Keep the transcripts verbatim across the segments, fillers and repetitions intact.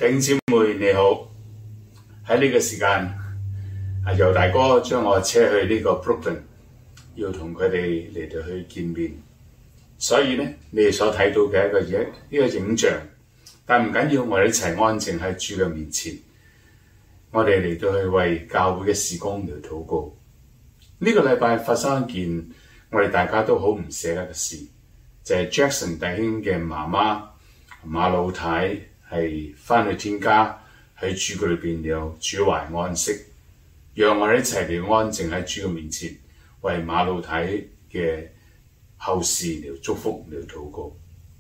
弟兄姊妹你好，喺呢個時間啊，尤大哥將我車去呢個 Brooklyn， 要同佢哋嚟到去見面，所以呢，你哋所睇到嘅一個影呢個影像，但唔緊要，我哋一齊安靜喺主嘅面前，我哋嚟到去為教會嘅事工嚟禱告。呢、這個禮拜發生一件我哋大家都好唔捨得嘅事，就係、是、Jackson 弟兄嘅媽媽馬老太係返去天家，喺主嘅裏邊有主懷安息，讓我哋一齊嚟安靜喺主嘅面前，為馬老太嘅後事嚟祝福嚟禱告。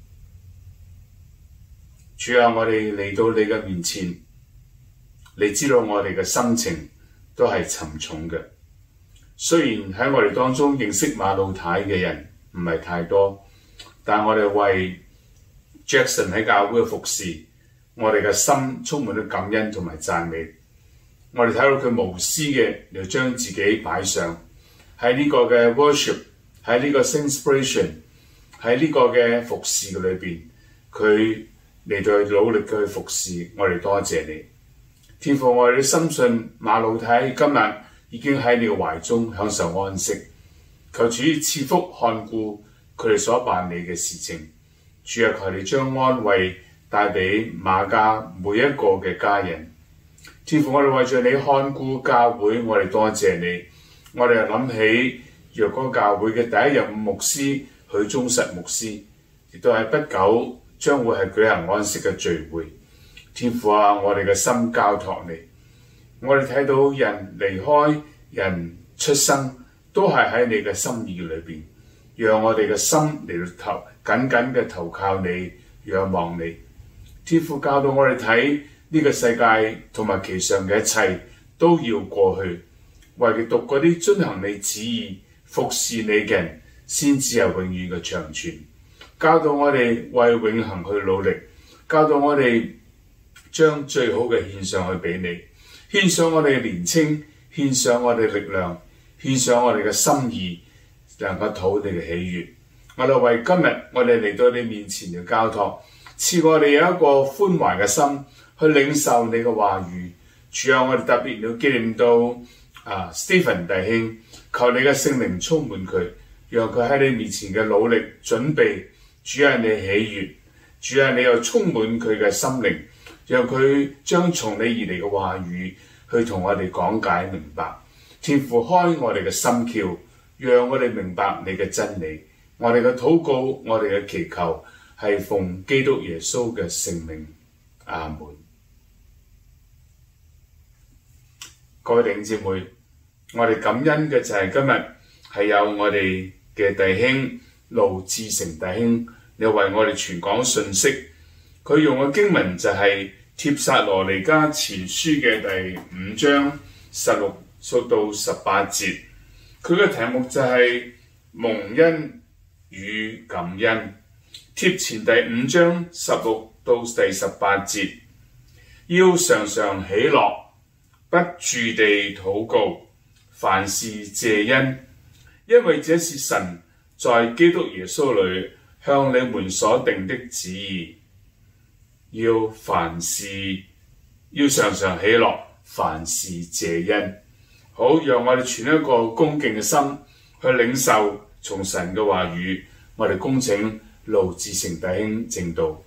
主啊，我哋嚟到你嘅面前，你知道我哋嘅心情都係沉重嘅。雖然喺我哋當中認識馬老太嘅人唔係太多，但我哋為 Jackson 喺教會嘅服侍，我哋嘅心充滿咗感恩同埋讚美。我哋睇到佢無私嘅嚟將自己擺上喺呢個嘅 worship， 喺呢個 inspiration， 喺呢個嘅服侍嘅裏邊，佢嚟到去努力嘅去服侍。我哋多謝你，天父，我哋深信馬老太今日已經喺你嘅懷中享受安息，求主賜福看顧佢哋所辦理嘅事情。主啊，求你將安慰帶俾馬家每一個嘅家人。天父，我哋為著你看顧教會，我哋多謝你。我哋又諗起若果教會嘅第一任牧師許忠實牧師，亦都係不久將會係舉行安息嘅聚會。天父啊，我哋嘅心交託你。我哋睇到人離開、人出生，都係喺你嘅心意裏邊。讓我哋嘅心嚟到投緊緊嘅投靠你，仰望你。天父教導我哋睇呢個世界同埋其上嘅一切都要過去，唯獨嗰啲遵行你旨意、服侍你嘅人，先至係永遠嘅長存。教導我哋為永恆去努力，教導我哋將最好嘅獻上去俾你，獻上我哋嘅年青，獻上我哋嘅力量，獻上我哋嘅心意，能夠討你嘅喜悅。我哋為今日我哋嚟到你面前嘅交託，賜我哋有一個寬懷嘅心去領受你嘅話語。主啊，我哋特別要紀念到啊 Stephen 弟兄，求你嘅聖靈充滿佢，讓佢喺你面前嘅努力準備。主啊，你喜悅，主啊，你又充滿佢嘅心靈，讓佢將從你而嚟嘅話語去同我哋講解明白。天父，開我哋嘅心竅，讓我哋明白你嘅真理。我哋嘅禱告，我哋嘅祈求，係奉基督耶穌嘅聖名。阿門。各位弟兄姊妹，我哋感恩嘅就係今日係有我哋嘅弟兄盧志成弟兄，你為我哋傳講信息。佢用嘅經文就係帖撒羅尼迦前書嘅第五章十六到十八節。佢嘅題目就係蒙恩與感恩。帖前第五章十六到第十八節，要常常喜樂，不住地禱告，凡事謝恩，因為這是神在基督耶穌裏向你們所定的旨意。要凡事要常常喜樂，凡事謝恩。好，讓我哋存一個恭敬嘅心去領受從神嘅話語。我哋恭請盧志成弟兄證道。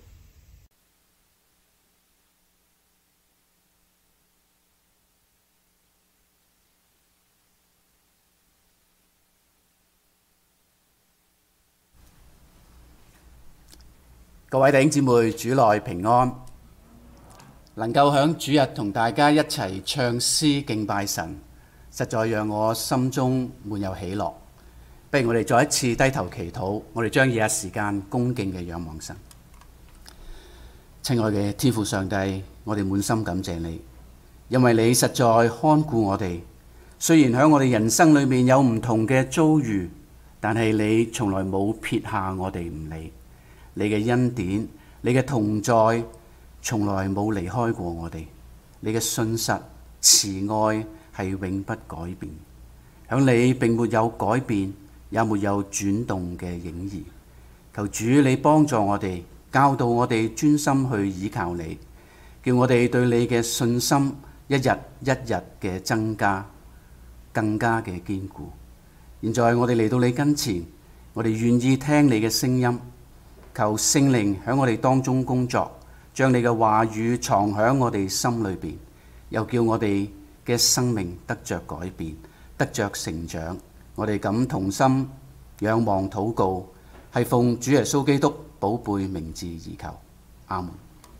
各位弟兄姊妹，主內平安。能夠喺主日同大家一齊唱詩敬拜神，實在讓我心中滿有喜樂。不如我哋再一次低頭祈禱，我哋將以下時間恭敬嘅仰望神。親愛嘅天父上帝，我哋滿心感謝你，因為你實在看顧我哋。雖然喺我哋人生裏面有唔同嘅遭遇，但係你從來冇撇下我哋唔理。你嘅恩典，你嘅同在，從來冇離開過我哋。你嘅信實、慈愛係永不改變。響你並沒有改變，也沒有轉動嘅影兒。求主你幫助我哋，教導我哋專心去倚靠你。 叫我哋對你嘅信心一日一日嘅增加，更加嘅堅固。現在我哋嚟到你跟前，我哋願意聽你嘅聲音，求聖靈喺我哋當中工作，將你嘅話語藏喺我哋心裏邊，又叫我哋嘅生命得着改變，得着成長。我哋咁同心仰望禱告，係奉主耶穌基督寶貝名字而求，阿門。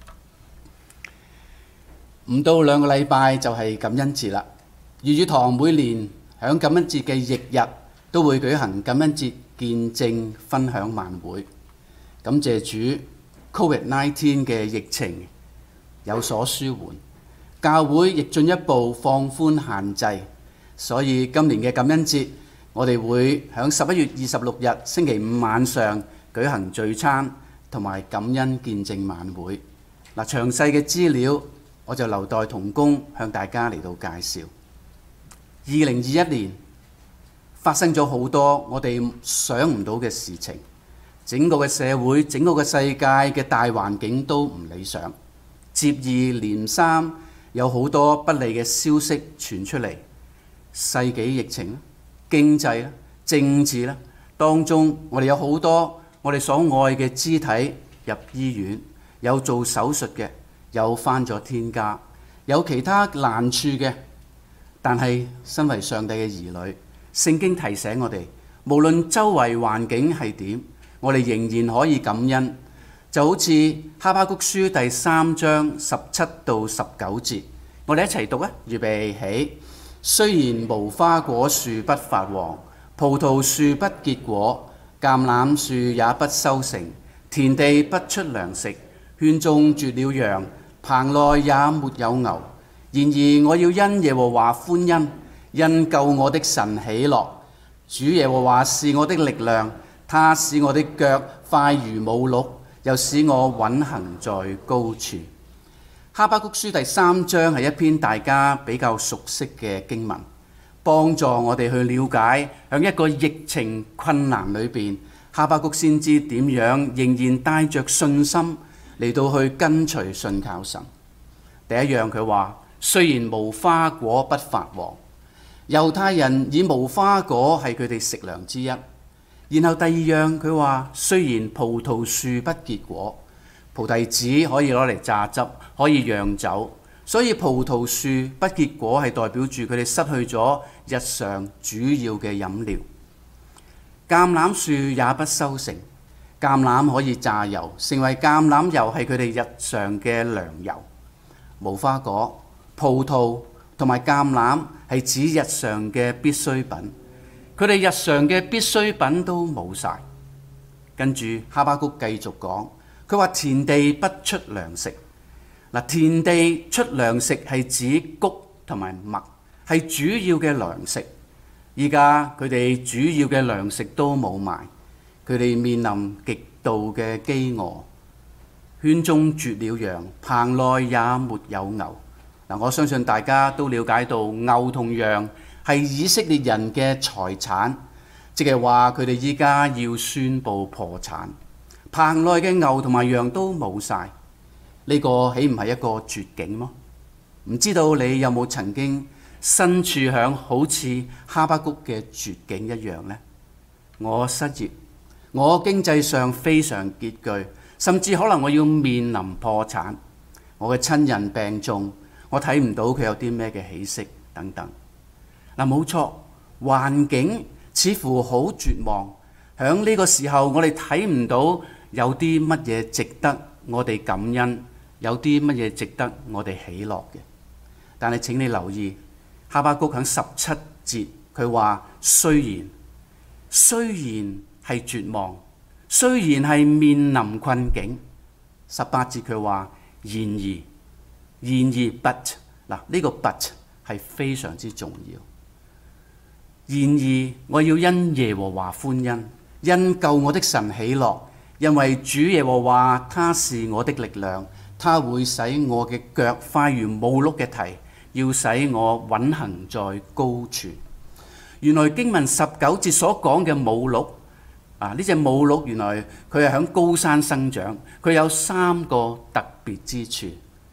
唔到兩個禮拜就係感恩節啦。粵語堂每年響感恩節嘅翌日都會舉行感恩節見證分享晚會，感謝主 Covid 十九 嘅疫情有所舒緩，教會亦進一步放寬限制，所以今年嘅感恩節我哋會響十一月二十六日星期五晚上舉行聚餐同埋感恩見證晚會。嗱，詳細嘅資料我就留待同工向大家嚟到介紹。二零二一年發生咗好多我哋想唔到嘅事情，整個嘅社會、整個嘅世界嘅大環境都唔理想，接二連三有好多不利嘅消息傳出嚟，世紀疫情、經濟啦、政治啦，當中我哋有好多我哋所愛嘅肢體入醫院，有做手術嘅，有返咗天家，有其他難處嘅。但係身為上帝嘅兒女，聖經提醒我哋，無論周圍環境係點，我哋仍然可以感恩。就好似哈巴谷書第三章十七到十九節，我哋一齊讀啊！預備起。雖然無花果樹不發黃，葡萄樹不結果，橄欖樹也不收成，田地不出糧食，圈中絕了羊，棚內也沒有牛。然而我要因耶和華歡欣，因救我的神喜樂。主耶和華是我的力量，他使我的腳快如母鹿，又使我穩行在高處。哈巴谷書第三章係一篇大家比較熟悉嘅經文，幫助我哋去了解喺一個疫情困難裏邊，哈巴谷先知點樣仍然帶着信心嚟到去跟隨信靠神。第一樣佢話，雖然無花果不發黃，猶太人以無花果係佢哋食糧之一。然後第二樣佢話，雖然葡萄樹不結果，菩提子可以攞嚟榨汁，可以釀酒，所以葡萄樹不結果係代表住佢哋失去咗日常主要嘅飲料。橄欖樹也不收成，橄欖可以榨油，成為橄欖油係佢哋日常嘅糧油。無花果、葡萄同埋橄欖係指日常嘅必需品，佢哋日常嘅必需品都冇晒。跟住哈巴谷繼續講，佢話田地不出糧食。嗱，田地出糧食係指穀同埋麥，係主要嘅糧食。依家佢哋主要嘅糧食都冇埋，佢哋面臨極度嘅飢餓。圈中絕了羊，棚內也沒有牛。嗱，我相信大家都了解到牛同羊係以色列人嘅財產，即係話佢哋依家要宣布破產，棚內嘅牛同埋羊都冇晒。呢個豈唔係一個絕境嗎？唔知道你有冇曾經身處響好似哈巴谷嘅絕境一樣呢？我失業，我經濟上非常拮據，甚至可能我要面臨破產。我嘅親人病重，我睇唔到佢有啲咩嘅起色等等。嗱，冇錯，環境似乎好絕望。響呢個時候，我哋睇唔到有啲乜嘢值得我哋感恩，有啲乜嘢值得我哋喜樂嘅。但係請你留意，哈巴谷響十七節，佢話雖然雖然係絕望，雖然係面臨困境。十八節佢話然而然而 but 嗱，呢個 but 係非常之重要。然而我要因耶和華歡欣，因救我的神喜樂，因為主耶和華他是我的力量，他會使我嘅腳快如母鹿嘅蹄，要使我穩行在高處。原來經文十九節所講嘅母鹿啊，呢隻母鹿原來佢係響高山生長，佢有三個特別之處。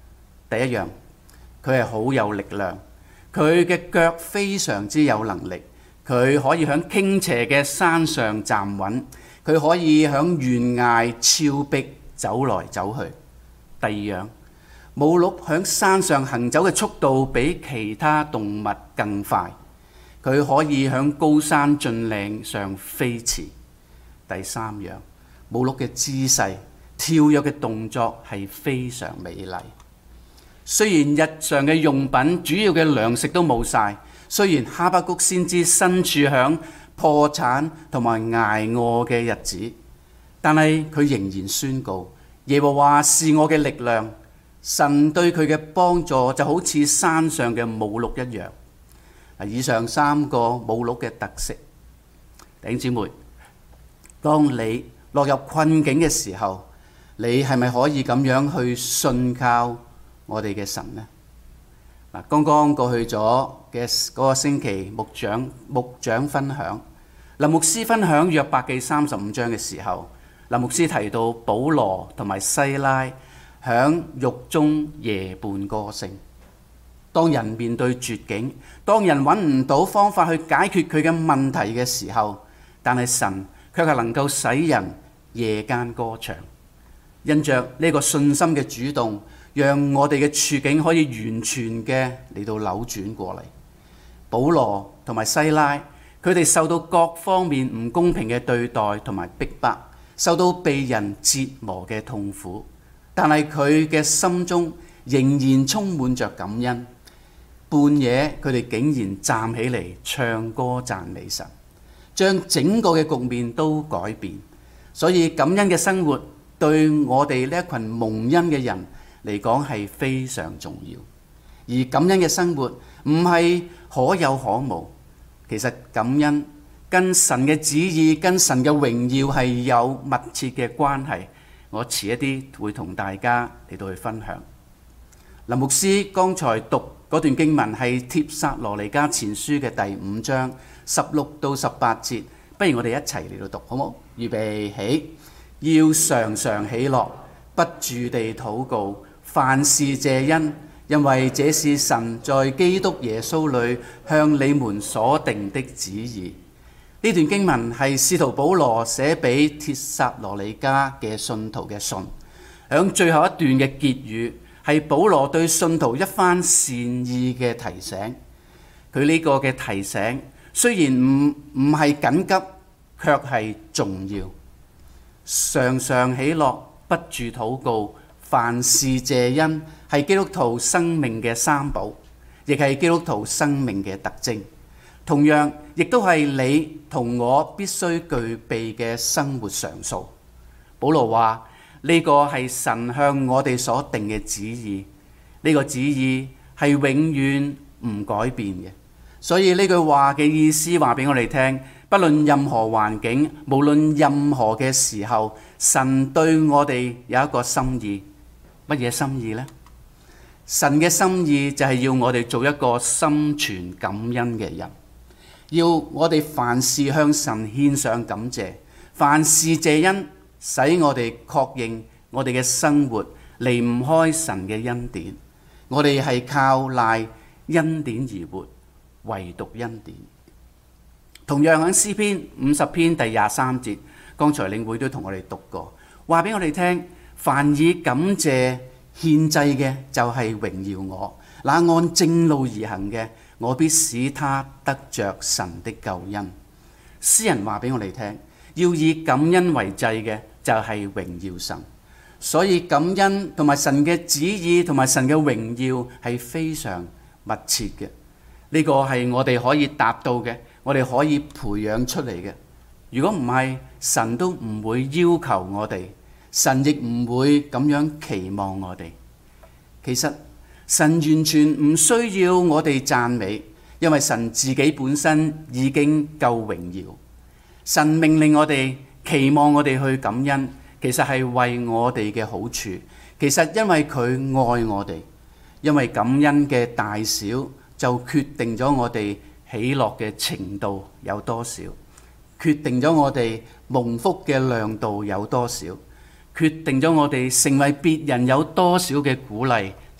第一樣，佢係好有力量，佢嘅腳非常之有能力，佢可以喺傾斜嘅山上站穩，佢可以喺懸崖峭壁走來走去。第二樣，母鹿喺山上行走嘅速度比其他動物更快，佢可以喺高山峻嶺上飛馳。第三樣，母鹿嘅姿勢、跳躍嘅動作係非常美麗。雖然日常嘅用品、主要嘅糧食都冇晒，雖然哈巴谷先知身處響破產同埋捱餓嘅日子，但係佢仍然宣告耶和華是我嘅力量，神對佢嘅幫助就好似山上嘅母鹿一樣。以上三個母鹿嘅特色，弟兄姊妹，當你落入困境嘅時候，你係咪可以咁樣去信靠我哋嘅神呢？嗱，剛剛過去咗嘅嗰個星期，牧長牧長分享，林牧師分享約伯記三十五章嘅時候，林牧師提到保羅同埋西拉響獄中夜半歌聲。當人面對絕境，當人揾唔到方法去解決佢嘅問題嘅時候，但係神卻係能夠使人夜間歌唱。因着呢個信心嘅主動，讓我哋嘅處境可以完全嘅嚟到扭轉過嚟。保羅同埋西拉，佢哋受到各方面唔公平嘅對待同埋逼迫，受到被人折磨嘅痛苦，但係佢嘅心中仍然充滿着感恩。半夜佢哋竟然站起嚟唱歌讚美神，將整個嘅局面都改變。所以感恩嘅生活對我哋呢一群蒙恩嘅人嚟講係非常重要。而感恩嘅生活唔係可有可無，其實感恩跟神嘅旨意、跟神嘅榮耀係有密切嘅關係。我遲一啲會同大家嚟到去分享。林牧師剛才讀嗰段經文係帖撒羅尼迦前書嘅第五章十六到十八節，不如我哋一齊嚟到讀好冇？預備起，要常常喜樂，不住地禱告，凡事謝恩，因為這是神在基督耶穌裏向你們所定的旨意。呢段經文係使徒保羅寫俾帖撒羅尼迦嘅信徒嘅信，響最後一段嘅結語係保羅對信徒一番善意嘅提醒。佢呢個嘅提醒雖然唔唔係緊急，卻係重要。常常喜樂，不住禱告，凡事謝恩，係基督徒生命嘅三寶，亦係基督徒生命嘅特徵。同樣，亦都係你同我必須具備嘅生活常數。保羅話呢個係神向我哋所定嘅旨意，呢個旨意係永遠唔改變嘅。所以呢句話嘅意思話俾我哋聽，不論任何環境，無論任何嘅時候，神對我哋有一個心意。乜嘢心意呢？神嘅心意就係要我哋做一個心存感恩嘅人，要我哋凡事向神獻上感謝，凡事謝恩，使我哋確認我哋嘅生活離唔開神嘅恩典。我哋係靠賴恩典而活，唯獨恩典。同樣喺詩篇五十篇第廿三節，剛才領會都同我哋讀過，話俾我哋聽，凡以感謝獻祭嘅就係榮耀我，那按正路而行嘅，我必使他得着神的救恩。詩人話俾我哋聽，要以感恩為祭嘅就係榮耀神。所以感恩同埋神嘅旨意同埋神嘅榮耀係非常密切嘅。呢個係我哋可以達到嘅，我哋可以培養出嚟嘅。如果唔係，神都唔會要求我哋，神亦唔會咁樣期望我哋。其實神完全唔需要我哋讚美，因為神自己本身已經夠榮耀。神命令我哋，期望我哋去感恩，其實係為我哋嘅好處。其實因為佢愛我哋，因為感恩嘅大小就決定咗我哋喜樂嘅程度有多少，決定咗我哋蒙福嘅量度有多少，決定咗我哋成為別人有多少嘅鼓勵，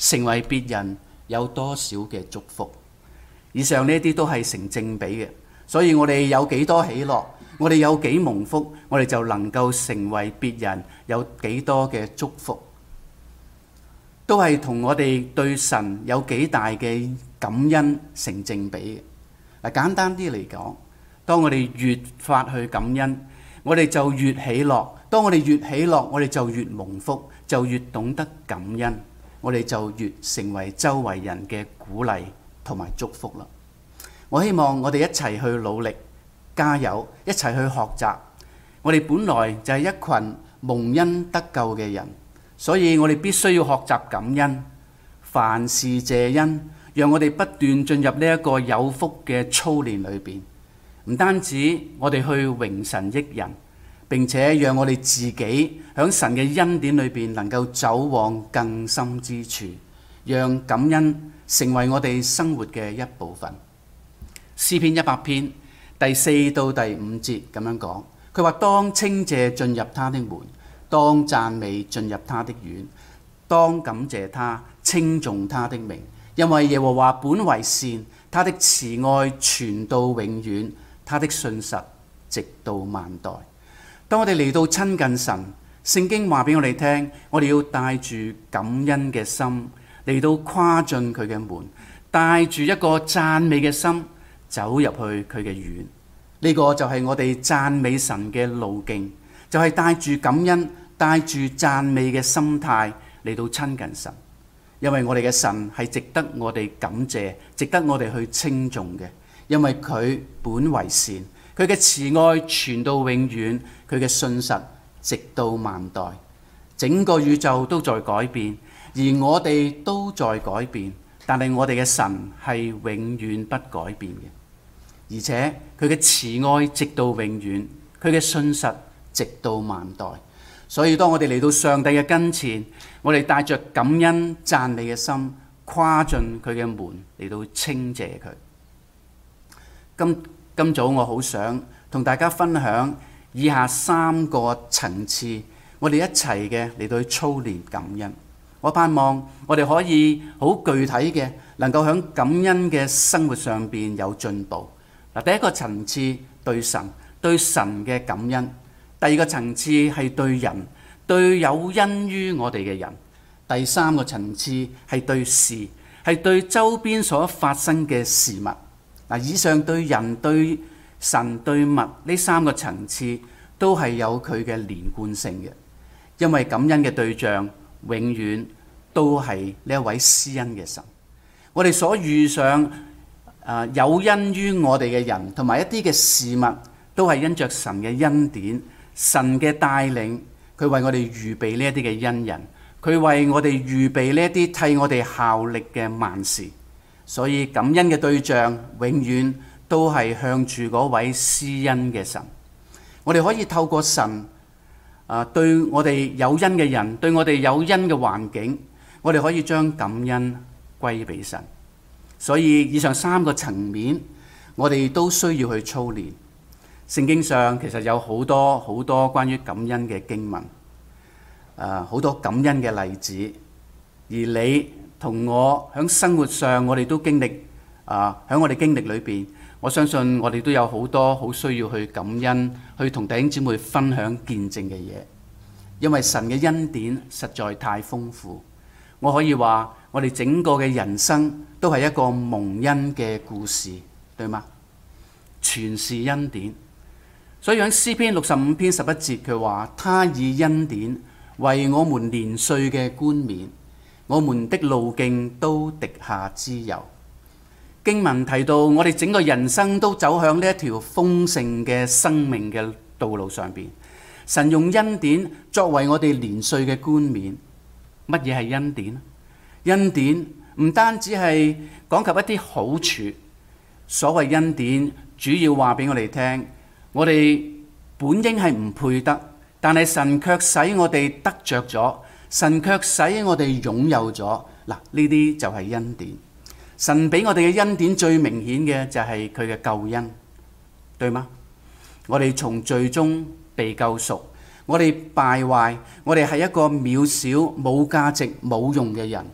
成為別人有多少嘅祝福。以上呢啲都係成正比嘅，所以我哋有幾多喜樂，我哋有幾蒙福，我哋就能夠成為別人有幾多嘅祝福，都係同我哋對神有幾大嘅感恩成正比嘅。嗱，簡單啲嚟講，當我哋越發去感恩，我哋就越喜樂；當我哋越喜樂，我哋就越蒙福，就越懂得感恩，我哋就越成為周圍人嘅鼓勵同埋祝福啦。我希望我哋一齊去努力，加油，一齊去學習。我哋本來就係一群蒙恩得救嘅人，所以我哋必須要學習感恩，凡事謝恩，讓我哋不斷進入呢一個有福嘅操練裏邊。唔單止我哋去榮神益人，並且讓我哋自己喺神嘅恩典裏邊能夠走往更深之處，讓感恩成為我哋生活嘅一部分。詩篇一百篇第四到第五節咁樣講，佢話：當稱謝進入他的門，當讚美進入他的院，當感謝他，稱頌他的名，因為耶和華本為善，他的慈愛傳到永遠，他的信實直到萬代。當我哋嚟到親近神，聖經話俾我哋聽，我哋要帶住感恩嘅心嚟到跨進佢嘅門，帶住一個讚美嘅心走入去佢嘅院。呢個就係我哋讚美神嘅路徑，就係帶住感恩、帶住讚美嘅心態嚟到親近神。因為我哋嘅神係值得我哋感謝，值得我哋去稱頌嘅。因為佢本為善，佢嘅慈愛傳到永遠，佢嘅信實直到萬代。整個宇宙都在改變，而我哋都在改變，但係我哋嘅神係永遠不改變嘅。而且佢嘅慈愛直到永遠，佢嘅信實直到萬代。所以當我哋嚟到上帝嘅跟前，我哋帶着感恩讚美嘅心，跨進佢嘅門嚟到稱謝佢。今今早我好想同大家分享以下三個層次，我哋一齊嘅嚟到去操練感恩。我盼望我哋可以好具體嘅，能夠喺感恩嘅生活上邊有進步。嗱，第一個層次對神，對神嘅感恩；第二個層次係對人，對有恩於我哋嘅人；第三個層次係對事，係對周邊所發生嘅事物。嗱，以上對人、對神、對物呢三個層次都係有佢嘅連貫性嘅，因為感恩嘅對象永遠都係呢一位施恩嘅神。我哋所遇上啊，有恩於我哋嘅人同埋一啲嘅事物，都係因着神嘅恩典、神嘅帶領，佢為我哋預備呢一啲嘅恩人，佢為我哋預備呢一啲替我哋效力嘅萬事。所以感恩嘅對象永遠都係向住嗰位施恩嘅神。我哋可以透過神啊，對我哋有恩嘅人，對我哋有恩嘅環境，我哋可以將感恩歸俾神。所以以上三個層面，我哋都需要去操練。聖經上其實有好多好多關於感恩嘅經文，誒好多感恩嘅例子。而你同我喺生活上，我哋都經歷啊，喺我哋經歷裏邊，我相信我哋都有好多好需要去感恩，去同弟兄姊妹分享見證嘅嘢。因為神嘅恩典實在太豐富，我可以話我哋整個嘅人生都係一個蒙恩嘅故事，對嗎？全是恩典。所以喺詩篇六十五篇十一節，佢話：他以恩典為我們年歲嘅冠冕，我們的路徑都滴下脂油。經文提到我哋整個人生都走向呢一條豐盛嘅生命嘅道路上邊，神用恩典作為我哋年歲嘅冠冕。乜嘢係恩典？恩典唔單止係講及一啲好處，所謂恩典主要話俾我哋聽，我哋本應係唔配得，但係神卻使我哋得着咗，神卻使我哋擁有咗。嗱，呢啲就係恩典。神俾我哋嘅恩典最明顯嘅就係佢嘅救恩，對嗎？我哋從罪中被救贖，我哋敗壞，我哋係一個渺小、冇價值、冇用嘅人，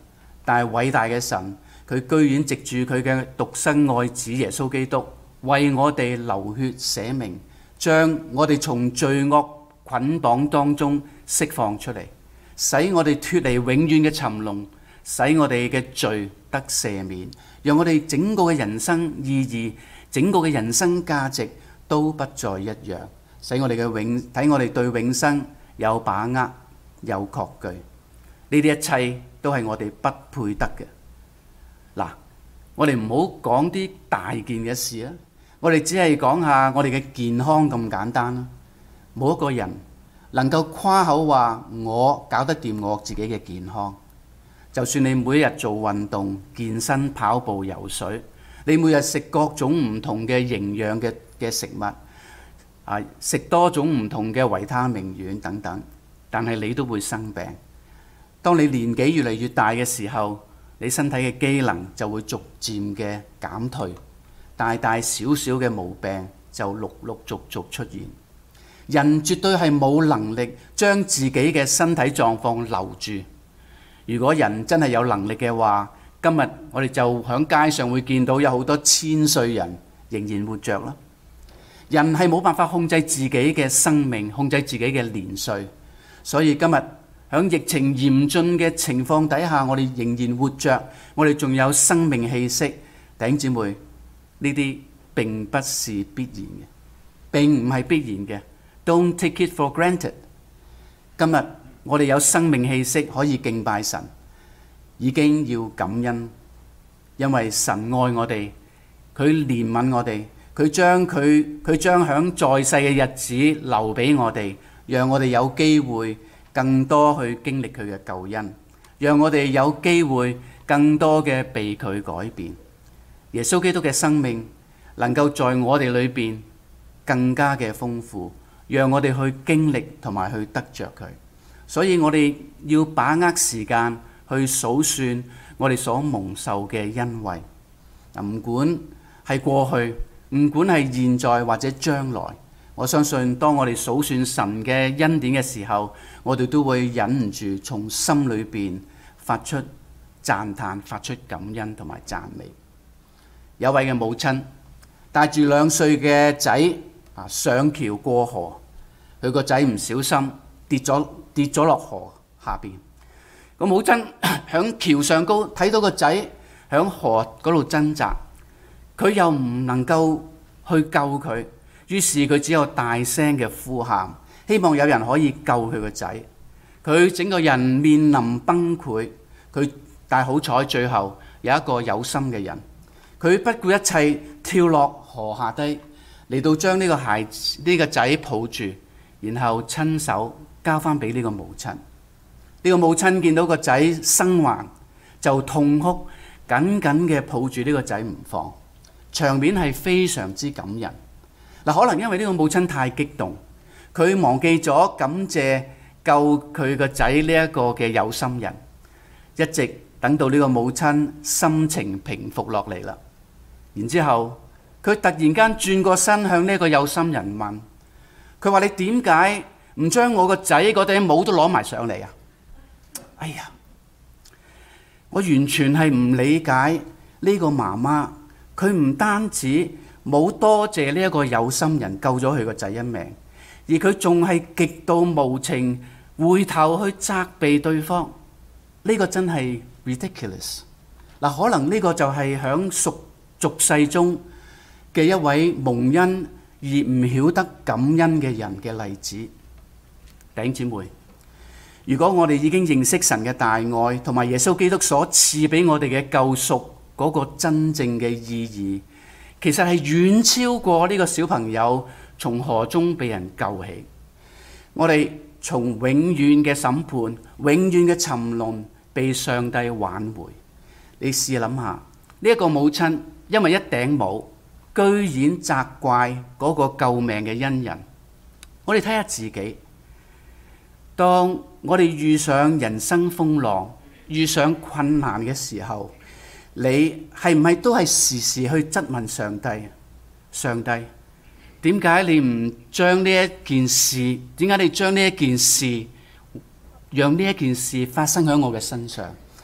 但係偉大嘅神，佢居然藉住佢嘅獨生愛子耶穌基督，為我哋流血捨命，將我哋從罪惡捆綁當中釋放出嚟，使我哋脫離永遠嘅沉淪，使我哋嘅罪得赦免，讓我哋整個嘅人生意義、整個嘅人生價值都不再一樣，使我哋嘅永睇我哋對永生有把握、有確據。呢啲一切都係我哋不配得嘅。嗱，我哋唔好講啲大件嘅事啊，我哋只係講下我哋嘅健康咁簡單啦。冇一個人能夠誇口話我搞得掂我自己嘅健康。就算你每日做運動、健身、跑步、游水，你每日食各種唔同嘅營養嘅嘅食物，啊，食多種唔同嘅維他命丸等等，但係你都會生病。當你年紀越嚟越大嘅時候，你身體嘅機能就會逐漸嘅減退，大大小小嘅毛病就陸陸續續出現。人絕對係冇能力將自己嘅身體狀況留住。如果人真係有能力嘅話，今日我哋就喺街上會見到有好多千歲人仍然活着啦。人係冇辦法控制自己嘅生命，控制自己嘅年歲，所以今日喺疫情嚴峻嘅情況底下，我哋仍然活着，我哋仲有生命氣息。弟兄姊妹，呢啲並不是必然嘅，並唔係必然嘅。Don't take it for granted。今日我哋有生命氣息可以敬拜神，已經要感恩，因為神愛我哋，佢憐憫我哋，佢將佢佢將響在世嘅日子留俾我哋，讓我哋有機會更多去經歷佢嘅救恩，讓我哋有機會更多嘅被佢改變。耶穌基督嘅生命能夠在我哋裏邊更加嘅豐富，讓我哋去經歷同埋去得着佢。所以我哋要把握時間去數算我哋所蒙受嘅恩惠。唔管係過去，唔管係現在或者將來，我相信當我哋數算神嘅恩典嘅時候，我哋都會忍唔住從心裏邊發出讚嘆、發出感恩同埋讚美。有位嘅母親帶住兩歲嘅仔啊上橋過河，佢個仔唔小心跌咗跌咗落河下邊。個母親響橋上高睇到個仔響河嗰度掙扎，佢又唔能夠去救佢，於是佢只有大聲嘅呼喊，希望有人可以救佢個仔。佢整個人面臨崩潰，佢但係好彩最後有一個有心嘅人，佢不顧一切跳落河下低，嚟到將呢個孩子呢個仔抱住，然後親手交翻俾呢個母親。呢個母親見到個仔生還，就痛哭，緊緊嘅抱住呢個仔唔放，場面係非常之感人。嗱，可能因為呢個母親太激動，佢忘記咗感謝救佢個仔呢一個嘅有心人，一直等到呢個母親心情平復落嚟啦。然之後佢突然間轉過身向呢個有心人問，佢話：你點解唔將我個仔嗰頂帽都攞埋上嚟啊？哎呀，我完全係唔理解呢個媽媽，佢唔單止冇多謝呢一個有心人救咗佢個仔一命，而佢仲係極度無情，回頭去責備對方。呢個真係 ridiculous。嗱，可能呢個就係響俗俗世中嘅一位蒙恩而唔曉得感恩嘅人嘅例子。弟兄姊妹，如果我哋已經認識神嘅大愛同埋耶穌基督所賜俾我哋嘅救贖嗰個真正嘅意義，其實係遠超過呢個小朋友從河中被人救起。我哋從永遠嘅審判、永遠嘅沉淪被上帝挽回。你試諗下，呢一個母親因為一頂帽，居然責怪嗰個救命嘅恩人。我哋睇下自己，當我哋遇上人生風浪、遇上困難嘅時候，你係唔係都係時時去質問上帝？上帝，點解你唔將呢一件事？點解你將呢一件事，讓呢一件事發生喺我嘅身上？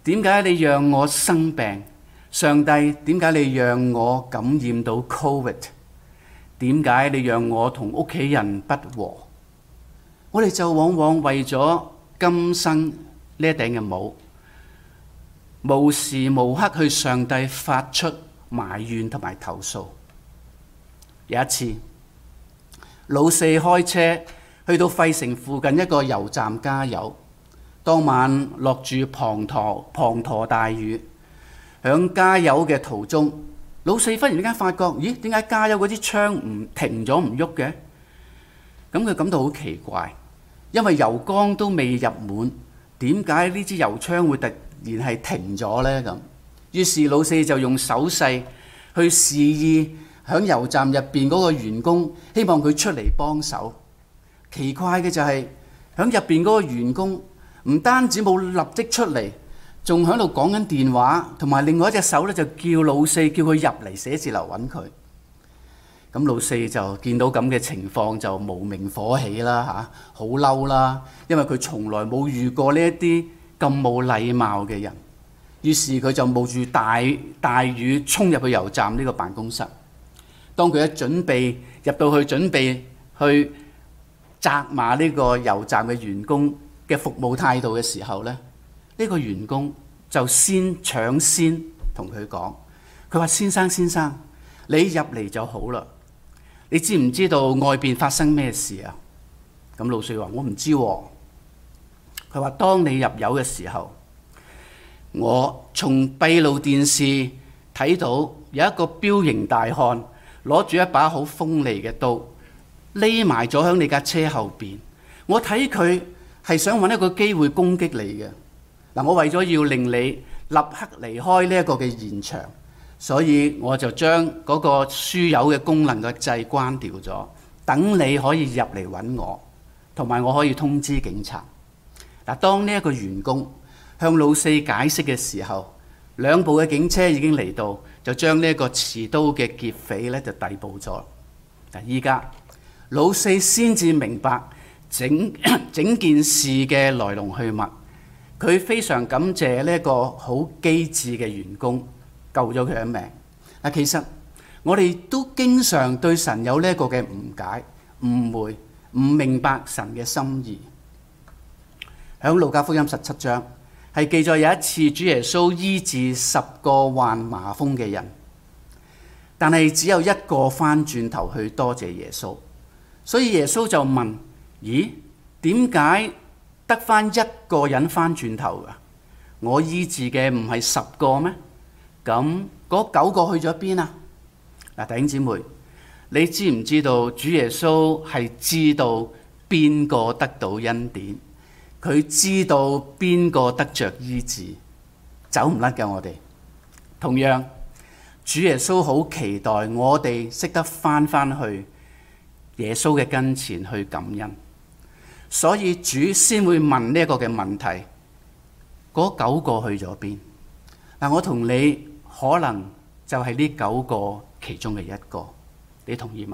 點解你讓我生病？上帝，點解你讓我感染到 Covid？ 點解你讓我同屋企人不和？我哋就往往為咗今生呢一頂嘅帽，無時無刻去上帝發出埋怨同埋投訴。有一次，老四開車去到費城附近一個油站加油，當晚落住滂沱滂沱大雨。響加油嘅途中，老四忽然之間發覺，咦？點解加油嗰啲槍唔停咗唔喐嘅？咁佢感到好奇怪，因為油缸都未入滿，點解呢支油槍會突然係停咗呢？咁於是老四就用手勢去示意響油站入邊嗰個員工，希望佢出嚟幫手。奇怪嘅就係響入邊嗰個員工唔單止冇立即出嚟，仲喺度講緊電話，同埋另外一隻手咧就叫老四叫佢入嚟寫字樓揾佢。咁老四就見到咁嘅情況就無名火起啦嚇，好嬲啦，因為佢從來冇遇過呢一啲咁冇禮貌嘅人。於是佢就冒住大大雨衝入去油站呢個辦公室。當佢一準備入到去準備去責罵呢個油站嘅員工嘅服務態度嘅時候咧，呢個員工就先搶先同佢講，佢話：先生先生，你入嚟就好啦。你知唔知道外邊發生咩事啊？咁老四話：我唔知喎。佢話：當你入油嘅時候，我從閉路電視睇到有一個彪形大漢攞住一把好鋒利嘅刀，匿埋咗喺你架車後邊。我睇佢係想揾一個機會攻擊你嘅。嗱，我為咗要令你立刻離開呢一個嘅現場，所以我就將嗰個輸油嘅功能嘅掣關掉咗，等你可以入嚟揾我，同埋我可以通知警察。嗱，當呢一個員工向老四解釋嘅時候，兩部嘅警車已經嚟到，就將呢一個持刀嘅劫匪咧就逮捕咗。嗱，依家老四先至明白整整件事嘅來龍去脈。佢非常感謝呢一個好機智嘅員工救咗佢一命。嗱，其實我哋都經常對神有呢一個嘅誤解、誤會，唔明白神嘅心意。喺路加福音十七章係記載有一次主耶穌醫治十個患麻風嘅人，但係只有一個翻轉頭去多謝耶穌，所以耶穌就問：咦，點解得翻一個人翻轉頭㗎？我醫治嘅唔係十個咩？咁嗰九個去咗邊啊？嗱，弟兄姊妹，你知唔知道主耶穌係知道邊個得到恩典？佢知道邊個得着醫治，走唔甩㗎我哋。同樣，主耶穌好期待我哋識得翻翻去耶穌嘅跟前去感恩。所以主先會問呢一個嘅問題，嗰九個去咗邊？嗱，我同你可能就係呢九個其中嘅一個，你同意嗎？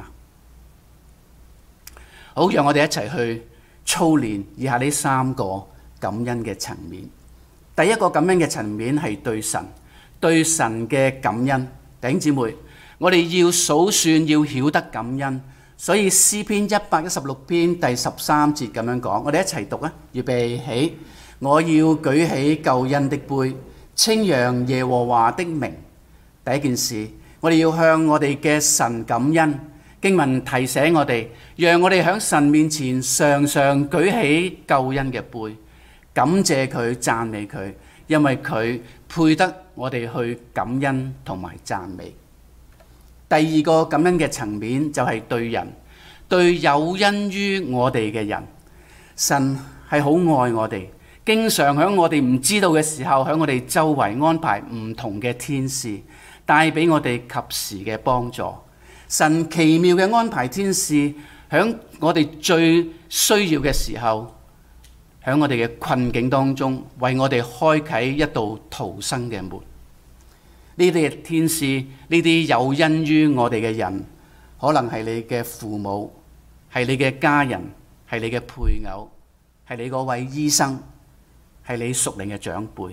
好，讓我哋一齊去操練以下呢三個感恩嘅層面。第一個感恩嘅層面係對神，對神嘅感恩。弟兄姊妹，我哋要數算，要曉得感恩。所以詩篇一百一十六篇第十三節咁樣講，我哋一齊讀啊！預備起，我要舉起救恩的杯，稱揚耶和華的名。第一件事，我哋要向我哋嘅神感恩。經文提醒我哋，讓我哋喺神面前常常舉起救恩嘅杯，感謝佢、讚美佢，因為佢配得我哋去感恩同埋讚美。第二個感恩嘅層面就係對人，對有恩於我哋嘅人。神係好愛我哋，經常喺我哋唔知道嘅時候，喺我哋周圍安排唔同嘅天使，帶俾我哋及時嘅幫助。神奇妙嘅安排天使，喺我哋最需要嘅時候，喺我哋嘅困境當中，為我哋開啟一道逃生嘅門。呢啲天使，呢啲有恩於我哋嘅人，可能係你嘅父母，係你嘅家人，係你嘅配偶，係你嗰位醫生，係你屬靈嘅長輩。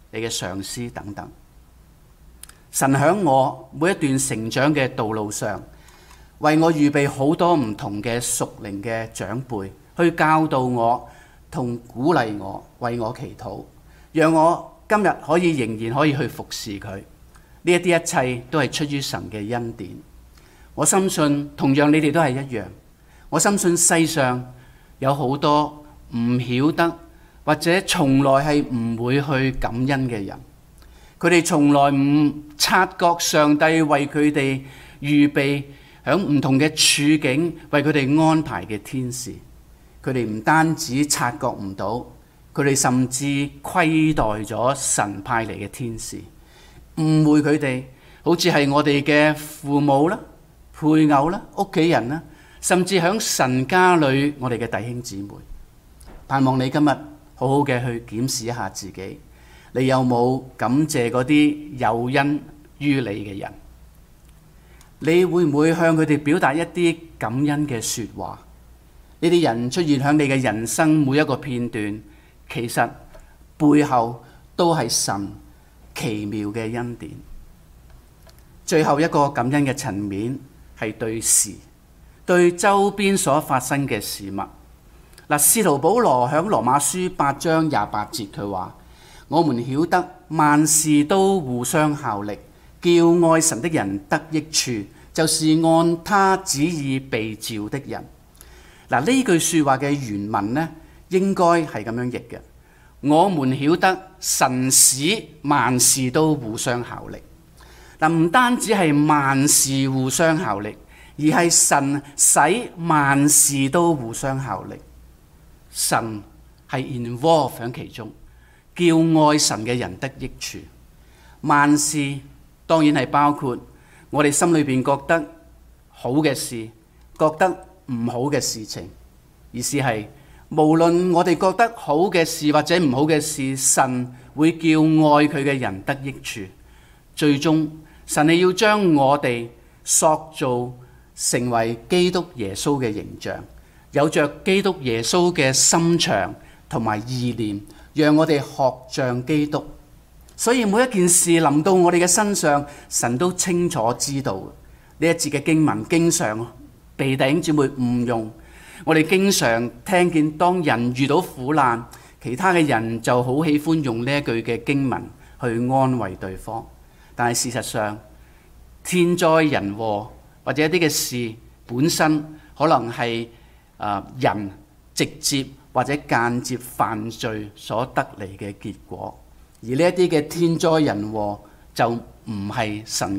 你嘅上司等等。神喺我每一段成長嘅道路上，為我預備好多唔同嘅屬靈嘅長輩，去教導我同鼓勵我，為我祈禱，讓我今日可以仍然可以去服侍佢。呢一啲一切都係出於神嘅恩典。我深信同樣你哋都係一樣。我深信世上有好多唔曉得或者從來係唔會去感恩嘅人，佢哋從來唔察覺上帝為佢哋預備喺唔同嘅處境為佢哋安排嘅天使。佢哋唔單止察覺唔到，佢哋甚至虧待咗神派嚟嘅天使，誤會佢哋好似係我哋嘅父母啦、配偶啦、屋企人啦，甚至喺神家裏我哋嘅弟兄姊妹。盼望你今日好好嘅去檢視一下自己，你有冇感謝嗰啲有恩於你嘅人？你會唔會向佢哋表達一啲感恩嘅說話？呢啲人出現喺你嘅人生每一個片段，其實背後都係神奇妙嘅恩典。最後一個感恩嘅層面係對事，對周邊所發生嘅事物。嗱，使徒保羅喺羅馬書八章廿八節佢話：我們曉得萬事都互相效力，叫愛神的人得益處，就是按他旨意被召的人。嗱，呢句說話嘅原文呢，應該係咁樣譯嘅：我們曉得神使萬事都互相效力。嗱，唔單止係萬事互相效力，而係神使萬事都互相效力。神係 involve 喺其中，叫愛神嘅人得益處。萬事當然係包括我哋心裏邊覺得好嘅事，覺得唔好嘅事情。意思係無論我哋覺得好嘅事或者唔好嘅事，神會叫愛佢嘅人得益處。最終神係要將我哋塑造成為基督耶穌嘅形象，有着基督耶穌嘅心腸同埋意念，讓我哋學像基督。所以每一件事臨到我哋嘅身上，神都清楚知道。呢一節嘅經文經常被弟兄姊妹誤用。我哋經常聽見當人遇到苦難，其他嘅人就好喜歡用呢一句嘅經文去安慰對方。但係事實上，天災人禍或者一啲嘅事本身可能係啊人直接或者間接犯罪所得嚟嘅結果，而呢一啲嘅天災人禍就唔係神